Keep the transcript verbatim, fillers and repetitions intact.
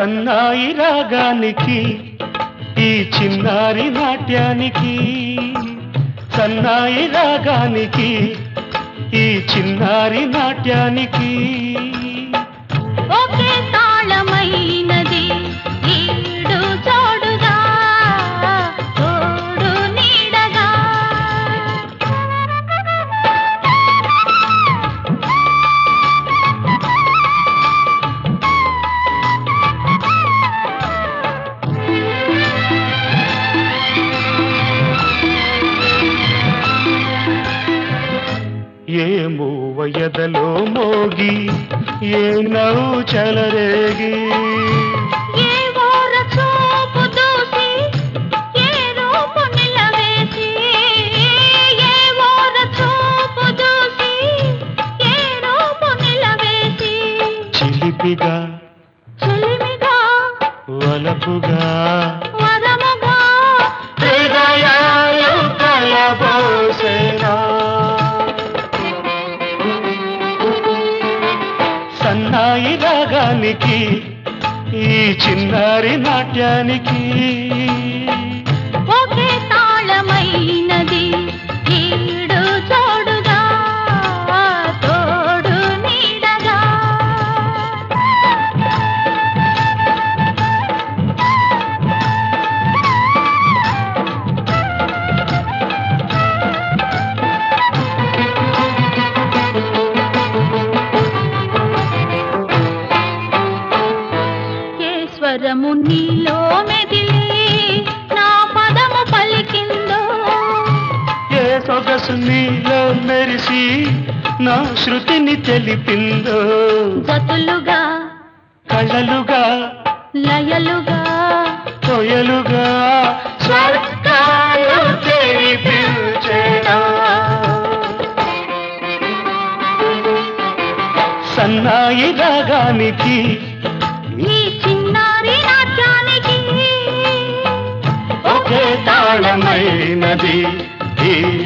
సన్నాయి రాగానికి ఈ చిన్నారి నాట్యానికి సన్నాయి రాగానికి ఈ చిన్నారి నాట్యానికి ఒకే తాళమైనది ఈడు చోడుగా తోడు నీడగా ఏ మూవయదలో మోగి ఏ నవ్వు చెలరేగి ఏ ఓర చూపు దూసి ఏ రూపు నిలవేసి ఏ ఓర చూపు దూసి ఏ రూపు నిలవేసి చిలిపిగా చిలిమిగా వలపుగా వరముగా హృదయాలు కలబోసేనా సన్నాయి రాగానికి ఈ చిన్నారి నాట్యానికి ఒకే తాళమైనది ఈడు చోడుగా తోడు నీడగా స్వరము నీలో మెదిలి నా పదము పలికిందో ఏ సొగసు నీలో మెరిసి నా శృతిని తెలిపిందో జతులుగా కళ్ళలుగా లయలుగా కొయలుగా స్వర్గాలు తెరిపించేనా సన్నాయి రాగానికి ఈ చిన్నారి నాట్యానికి ఒకే తాళమైనది ఈ